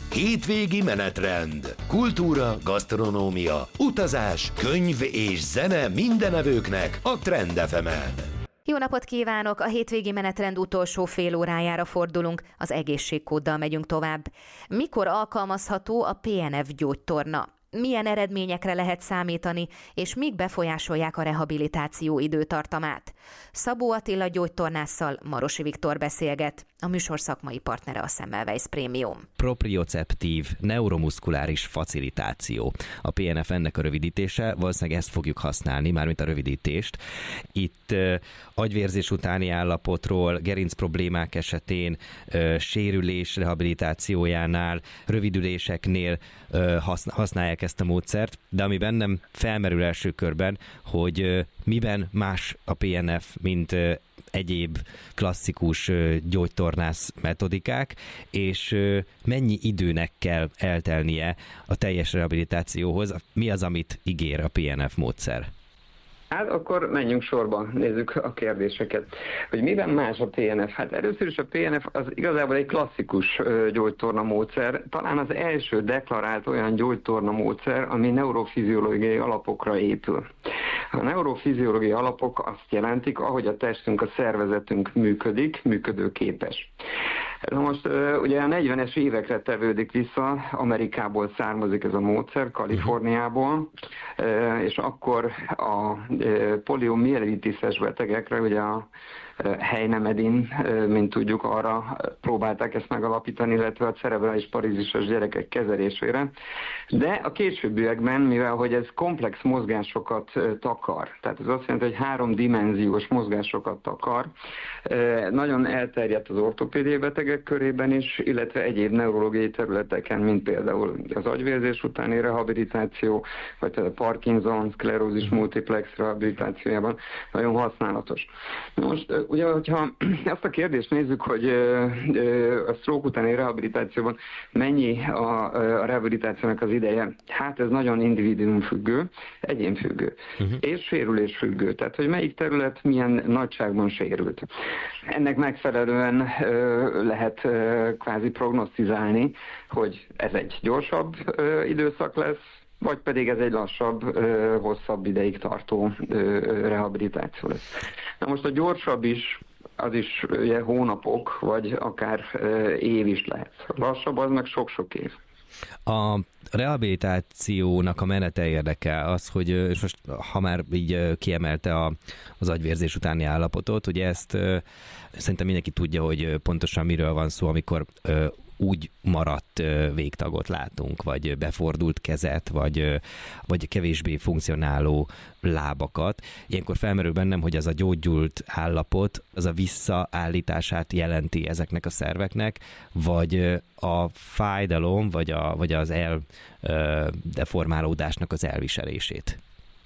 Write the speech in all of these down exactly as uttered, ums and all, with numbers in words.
Hétvégi menetrend. Kultúra, gasztronómia, utazás, könyv és zene mindenevőknek a Trend ef emen. Jó napot kívánok! A hétvégi menetrend utolsó fél órájára fordulunk, az egészségkóddal megyünk tovább. Mikor alkalmazható a pé en ef gyógytorna? Milyen eredményekre lehet számítani, és mik befolyásolják a rehabilitáció időtartamát? Szabó Attila gyógytornásszal Marosi Viktor beszélget, a műsor szakmai partnere a Semmelweis Premium. Proprioceptív neuromuszkuláris facilitáció. A pé en ef ennek a rövidítése, valószínűleg ezt fogjuk használni, mármint a rövidítést. Itt uh, agyvérzés utáni állapotról, gerinc problémák esetén, uh, sérülés rehabilitációjánál, rövidüléseknél uh, használják ezt a módszert, de ami bennem felmerül első körben, hogy uh, miben más a pé en ef, mint uh, egyéb klasszikus uh, gyógytornász metodikák, és uh, mennyi időnek kell eltelnie a teljes rehabilitációhoz, mi az, amit ígér a pé en ef módszer? Hát akkor menjünk sorba, nézzük a kérdéseket. Hogy miben más a pé en ef? Hát először is a pé en ef az igazából egy klasszikus gyógytorna módszer, talán az első deklarált olyan gyógytorna módszer, ami neurofiziológiai alapokra épül. A neurofiziológiai alapok azt jelentik, ahogy a testünk, a szervezetünk működik, működőképes. Na most ugye a negyvenes évekre tevődik vissza, Amerikából származik ez a módszer, Kaliforniából, és akkor a poliomielitises betegekre, ugye a Heinemedin, mint tudjuk, arra próbálták ezt megalapítani, illetve a cerebrális parízisos gyerekek kezelésére. De a későbbiekben, mivel hogy ez komplex mozgásokat takar, tehát ez azt jelenti, hogy háromdimenziós mozgásokat takar, nagyon elterjedt az ortopédiai betegek körében is, illetve egyéb neurológiai területeken, mint például az agyvérzés utáni rehabilitáció, vagy a Parkinson, szklerózis multiplex rehabilitációjában nagyon használatos. Most ugye, hogyha azt a kérdést nézzük, hogy a stroke utáni rehabilitációban mennyi a, a rehabilitációnak az ideje, hát ez nagyon individuumfüggő, egyénfüggő, uh-huh. és sérülésfüggő, tehát hogy melyik terület milyen nagyságban sérült. Ennek megfelelően lehet kvázi prognosztizálni, hogy ez egy gyorsabb időszak lesz, vagy pedig ez egy lassabb, hosszabb ideig tartó rehabilitáció lesz. Na most a gyorsabb is, az is ugye, hónapok, vagy akár év is lehet. A lassabb az meg sok-sok év. A rehabilitációnak a menete érdekel az, hogy és most, ha már így kiemelte a, az agyvérzés utáni állapotot, ugye ezt szerintem mindenki tudja, hogy pontosan miről van szó, amikor úgy maradt végtagot látunk, vagy befordult kezet, vagy, vagy kevésbé funkcionáló lábakat. Ilyenkor felmerül bennem, hogy az a gyógyult állapot, az a visszaállítását jelenti ezeknek a szerveknek, vagy a fájdalom, vagy, a, vagy az eldeformálódásnak az elviselését.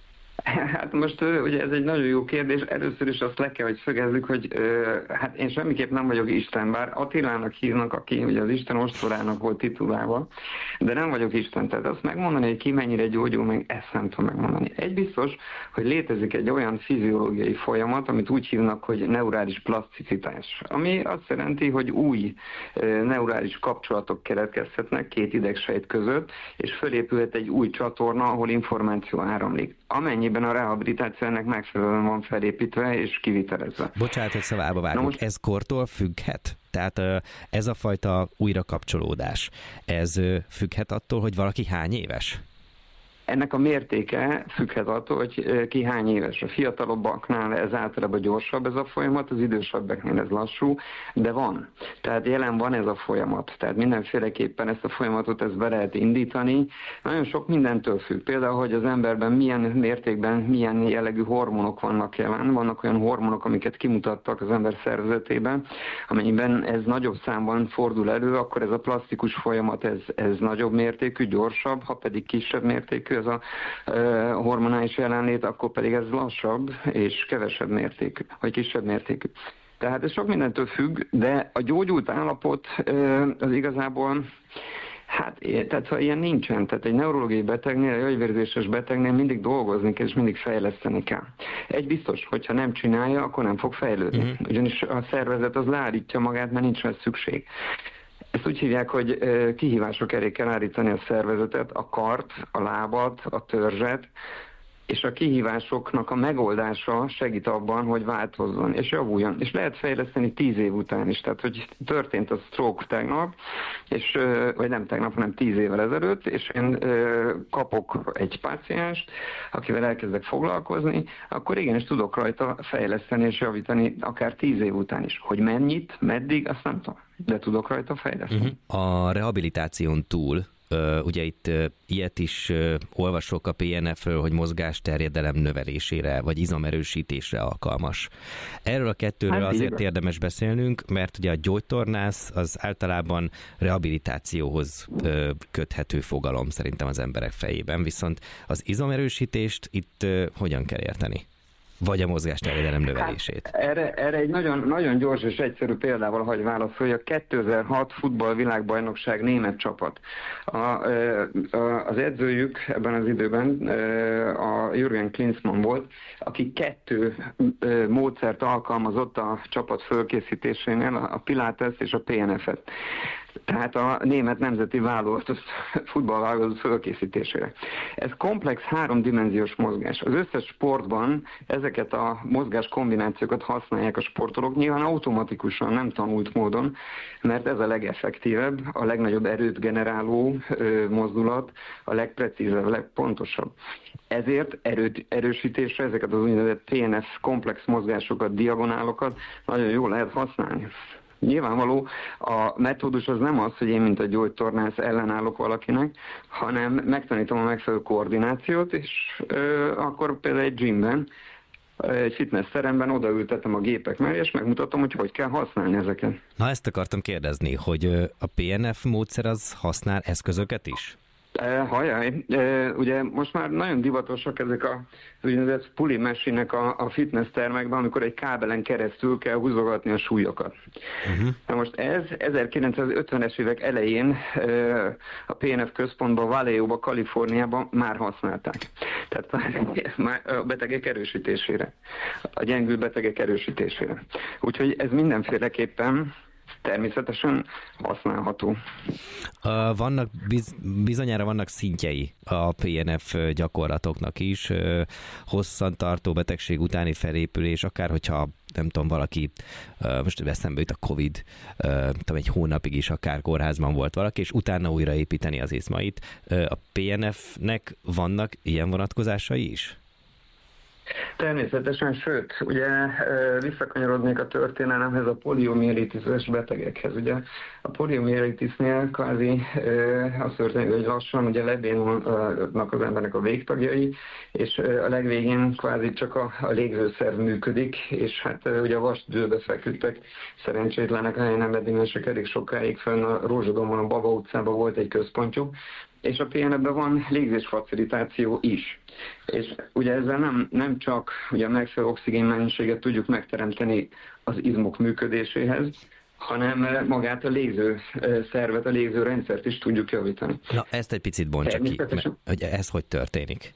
Hát most ugye ez egy nagyon jó kérdés. Először is azt le kell, hogy szögezzük, hogy hát én semmiképp nem vagyok Isten, bár Attilának hívnak, aki ugye az Isten ostorának volt titulálva, de nem vagyok Isten. Tehát azt megmondani, hogy ki mennyire gyógyul, meg ezt nem tudom megmondani. Egy biztos, hogy létezik egy olyan fiziológiai folyamat, amit úgy hívnak, hogy neurális plaszticitás, ami azt jelenti, hogy új neurális kapcsolatok keletkezhetnek két idegsejt között, és fölépülhet egy új csatorna, ahol információ áramlik. Amennyiben a rehabilitáció ennek megfelelően van felépítve és kivitelezve. Bocsánat, hogy szavába vágok. Most... Ez kortól függhet? Tehát ez a fajta újrakapcsolódás, ez függhet attól, hogy valaki hány éves? Ennek a mértéke függhet attól, hogy ki hány éves. A fiatalabbaknál ez általában gyorsabb ez a folyamat, az idősebbeknél ez lassú, de van. Tehát jelen van ez a folyamat. Tehát mindenféleképpen ezt a folyamatot ezt be lehet indítani. Nagyon sok mindentől függ. Például, hogy az emberben milyen mértékben, milyen jellegű hormonok vannak jelen. Vannak olyan hormonok, amiket kimutattak az ember szervezetében. Amennyiben ez nagyobb számban fordul elő, akkor ez a plastikus folyamat ez, ez nagyobb mértékű, gyorsabb, ha pedig kisebb mértékű ez a e, hormonális jelenlét, akkor pedig ez lassabb és kevesebb mértékű, vagy kisebb mértékű. Tehát ez sok mindentől függ, de a gyógyult állapot e, az igazából, hát tehát ha ilyen nincsen, tehát egy neurológiai betegnél, egy agyvérzéses betegnél mindig dolgozni kell, és mindig fejleszteni kell. Egy biztos, hogyha nem csinálja, akkor nem fog fejlődni. Uh-huh. Ugyanis a szervezet az leállítja magát, mert nincs rá szükség. Ezt úgy hívják, hogy kihívások elé kell állítani a szervezetet, a kart, a lábat, a törzset, és a kihívásoknak a megoldása segít abban, hogy változzon és javuljon. És lehet fejleszteni tíz év után is. Tehát, hogy történt a stroke tegnap, és, vagy nem tegnap, hanem tíz évvel ezelőtt, és én kapok egy pácienst, akivel elkezdek foglalkozni, akkor igenis tudok rajta fejleszteni és javítani akár tíz év után is. Hogy mennyit, meddig, azt nem tudom, de tudok rajta fejleszteni. Uh-huh. A rehabilitáción túl, Uh, ugye itt uh, ilyet is uh, olvasok a pé en ef-ről, hogy mozgásterjedelem növelésére, vagy izomerősítésre alkalmas. Erről a kettőről hát azért érdemes beszélnünk, mert ugye a gyógytornász az általában rehabilitációhoz uh, köthető fogalom szerintem az emberek fejében, viszont az izomerősítést itt uh, hogyan kell érteni? Vagy a mozgásterjedelem növelését? Hát erre, erre egy nagyon, nagyon gyors és egyszerű példával hagy válaszolja. A kétezer-hat futballvilágbajnokság német csapat. A, a, az edzőjük ebben az időben a Jürgen Klinsmann volt, aki kettő módszert alkalmazott a csapat fölkészítésénél, a Pilates és a pé en ef-et. Tehát a német nemzeti válogatott futballválogatott fölkészítésére. Ez komplex háromdimenziós mozgás. Az összes sportban ezeket a mozgás kombinációkat használják a sportolók, nyilván automatikusan, nem tanult módon, mert ez a legeffektívebb, a legnagyobb erőt generáló ö, mozdulat, a legprecízebb, a legpontosabb. Ezért erőt, erősítésre ezeket az úgynevezett pé en ef komplex mozgásokat, diagonálokat nagyon jól lehet használni. Nyilvánvaló, a metódus az nem az, hogy én, mint a gyógytornász ellenállok valakinek, hanem megtanítom a megfelelő koordinációt, és ö, akkor például egy gymben, egy fitness teremben odaültetem a gépek mellé, és megmutatom, hogy hogy kell használni ezeket. Na, ezt akartam kérdezni, hogy a pé en ef módszer az használ eszközöket is? Hajaj, ugye most már nagyon divatosak ezek a úgynevezett puli machine-nek a, a fitness termekben, amikor egy kábelen keresztül kell húzogatni a súlyokat. Uh-huh. Na most ez ezerkilencszázötvenes évek elején a pé en ef központban, Vallejo-ba, Kaliforniában már használták. Tehát a betegek erősítésére, a gyengül betegek erősítésére. Úgyhogy ez mindenféleképpen természetesen használható. Vannak, biz, bizonyára vannak szintjei a pé en ef gyakorlatoknak is, hosszantartó betegség utáni felépülés, akár hogyha nem tudom, valaki, most eszembe jut a Covid, tudom, egy hónapig is akár kórházban volt valaki, és utána újraépíteni az izmait. A pé en ef-nek vannak ilyen vonatkozásai is? Természetesen, sőt, ugye visszakanyarodnék a történelemhez, a poliomielitises betegekhez. Ugye a poliomielitisnél kvázi az történik, hogy lassan ugye lebénulnak az embernek a végtagjai, és a legvégén kvázi csak a, a légzőszerv működik, és hát ugye a vastdőlbe feküdtek szerencsétlenek, a helyen emedimensek elég sokáig fenn a Rózsadombon, a Baba utcában volt egy központjuk, és a pé en ef-ben van légzésfacilitáció is. És ugye ezzel nem, nem csak ugye a megfelelő oxigénmennyiséget tudjuk megteremteni az izmok működéséhez, hanem magát a légző szervet, a légző rendszert is tudjuk javítani. Na, ezt egy picit bontsa ki, hogy ez hogy történik?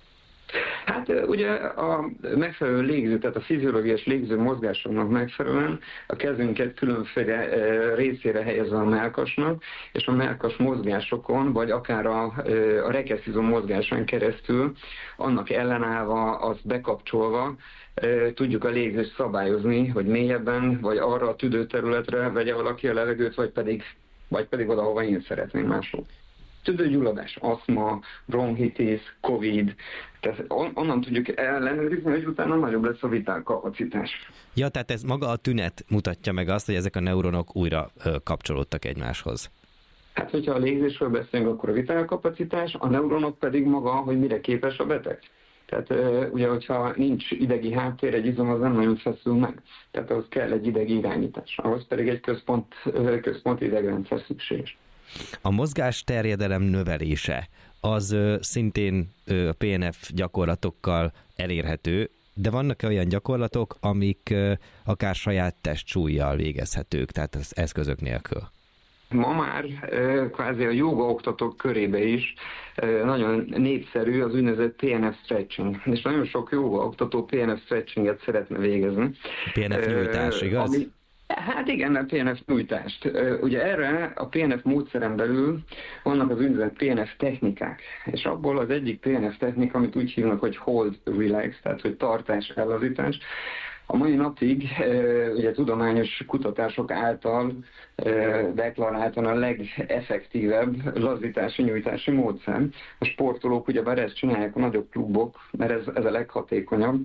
Hát ugye a megfelelő légző, tehát a fiziológiás légző mozgásoknak megfelelően a kezünket különféle részére helyezve a mellkasnak, és a mellkas mozgásokon, vagy akár a, a rekeszizom mozgásán keresztül, annak ellenállva, azt bekapcsolva, tudjuk a légzést szabályozni, hogy mélyebben, vagy arra a tüdőterületre vegye valaki a levegőt, vagy pedig, vagy pedig oda, hova én szeretnék máshol. Tüdőgyulladás, aszma, bronchitis, Covid, tehát on, onnan tudjuk ellenőrizni, hogy utána nagyobb lesz a vitálkapacitás. Ja, tehát ez maga a tünet mutatja meg azt, hogy ezek a neuronok újra ö, kapcsolódtak egymáshoz. Hát, hogyha a légzésről beszélünk, akkor a vitálkapacitás, a neuronok pedig maga, hogy mire képes a beteg. Tehát ugye, hogyha nincs idegi háttér, egy izom az nem nagyon feszül meg. Tehát ahhoz kell egy idegi irányítás. Ahhoz pedig egy központ, központi idegrendszer szükséges. A mozgásterjedelem növelése az ö, szintén ö, a pé en ef gyakorlatokkal elérhető, de vannak olyan gyakorlatok, amik ö, akár saját testsúllyal végezhetők, tehát az eszközök nélkül? Ma már kvázi a jóga oktatók körébe is nagyon népszerű az úgynevezett pé en ef stretching, és nagyon sok jóga oktató pé en ef stretchinget szeretne végezni. pé en ef nyújtás, igaz? Ami, Hát igen, a pé en ef nyújtást. Ugye erre a pé en ef módszeren belül vannak az úgynevezett pé en ef technikák, és abból az egyik pé en ef technika, amit úgy hívnak, hogy hold relax, tehát hogy tartás, ellazítás, a mai napig ugye tudományos kutatások által deklaráltan a legeffektívebb lazítási, nyújtási módszer. A sportolók ugyebár ezt csinálják, a nagyobb klubok, mert ez, ez a leghatékonyabb.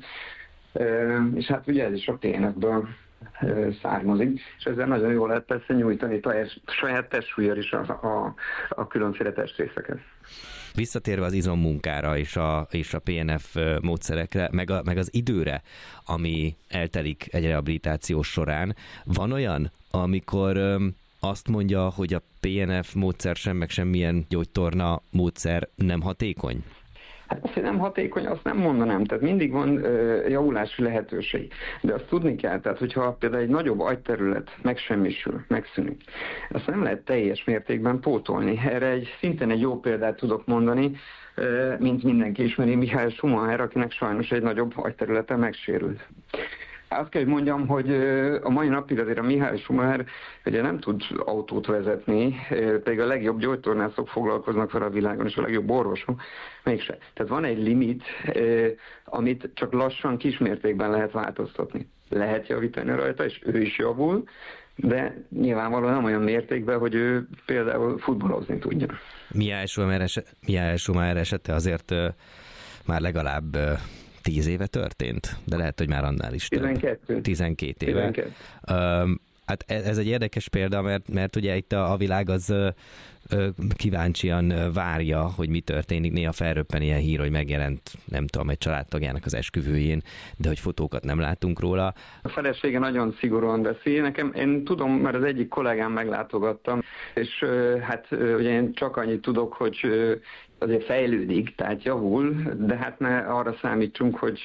És hát ugye ez is a pé en ef-ből származik, és ezzel nagyon jól lehet persze nyújtani a saját testsúlyjal is a, a, a különféle testrészeket. Visszatérve az izommunkára és a, és a pé en ef módszerekre, meg, a, meg az időre, ami eltelik egy rehabilitáció során, van olyan, amikor öm, azt mondja, hogy a pé en ef módszer sem, meg semmilyen gyógytorna módszer nem hatékony? Hát azt, hogy nem hatékony, azt nem mondanám, tehát mindig van ö, javulási lehetőség. De azt tudni kell, tehát hogyha például egy nagyobb agyterület megsemmisül, megszűnik, azt nem lehet teljes mértékben pótolni. Erre egy szintén egy jó példát tudok mondani, ö, mint mindenki ismeri, Michael Schumacher, akinek sajnos egy nagyobb agyterülete megsérült. Azt kell, hogy mondjam, hogy a mai napig azért a Michael Schumacher ugye nem tud autót vezetni, pedig a legjobb gyógytornászok foglalkoznak vele a világon, és a legjobb orvosok, mégse. Tehát van egy limit, amit csak lassan, kismértékben lehet változtatni. Lehet javítani rajta, és ő is javul, de nyilvánvalóan nem olyan mértékben, hogy ő például futballozni tudja. Michael Schumacher, eset, Michael Schumacher esete azért uh, már legalább... Uh... Tíz éve történt, de lehet, hogy már annál is több. Tizenkettő. Tizenkét éve. Tizenkét. Um, hát ez egy érdekes példa, mert, mert ugye itt a, a világ az ö, ö, kíváncsian várja, hogy mi történik. Néha felröppen ilyen hír, hogy megjelent, nem tudom, egy családtagjának az esküvőjén, de hogy fotókat nem látunk róla. A felesége nagyon szigorúan beszél. Nekem, én tudom, mert az egyik kollégám meglátogattam, és hát ugye én csak annyit tudok, hogy azért fejlődik, tehát javul, de hát ne arra számítsunk, hogy,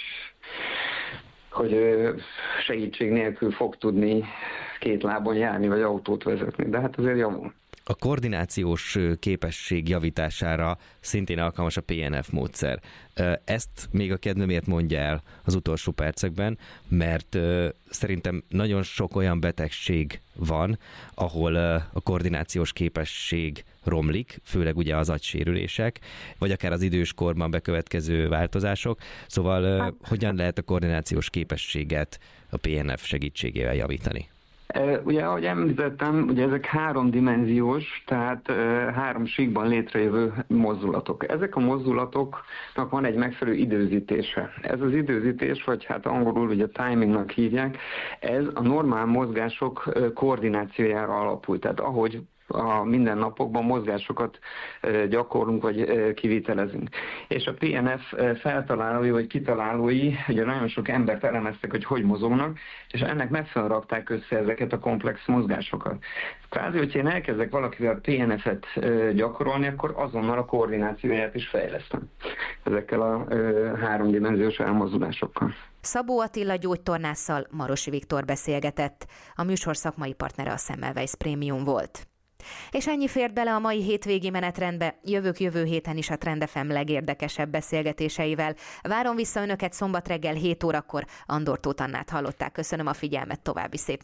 hogy segítség nélkül fog tudni két lábon járni, vagy autót vezetni, de hát azért javul. A koordinációs képesség javítására szintén alkalmas a pé en ef módszer. Ezt még a kedvemért mondja el az utolsó percekben, mert szerintem nagyon sok olyan betegség van, ahol a koordinációs képesség romlik, főleg ugye az agysérülések, vagy akár az időskorban bekövetkező változások. Szóval hogyan lehet a koordinációs képességet a pé en ef segítségével javítani? Ugye, ahogy említettem, ugye ezek háromdimenziós, tehát három síkban létrejövő mozdulatok. Ezek a mozdulatoknak van egy megfelelő időzítése. Ez az időzítés, vagy hát angolul ugye timingnak hívják, ez a normál mozgások koordinációjára alapul. Tehát ahogy a mindennapokban mozgásokat gyakorlunk, vagy kivitelezünk. És a pé en ef feltalálói, vagy kitalálói, ugye nagyon sok embert elemeztek, hogy hogy mozognak, és ennek megfelelően rakták össze ezeket a komplex mozgásokat. Kvázi, hogyha én elkezdek valakivel pé en ef-et gyakorolni, akkor azonnal a koordinációját is fejlesztem ezekkel a háromdimenziós elmozdulásokkal. Szabó Attila gyógytornásszal Marosi Viktor beszélgetett. A műsor szakmai partnere a Semmelweis Premium volt. És ennyi fért bele a mai hétvégi menetrendbe, jövök jövő héten is a Trend ef em legérdekesebb beszélgetéseivel. Várom vissza önöket szombat reggel hét órakor, Andor Tóth Annát hallották, köszönöm a figyelmet, további szép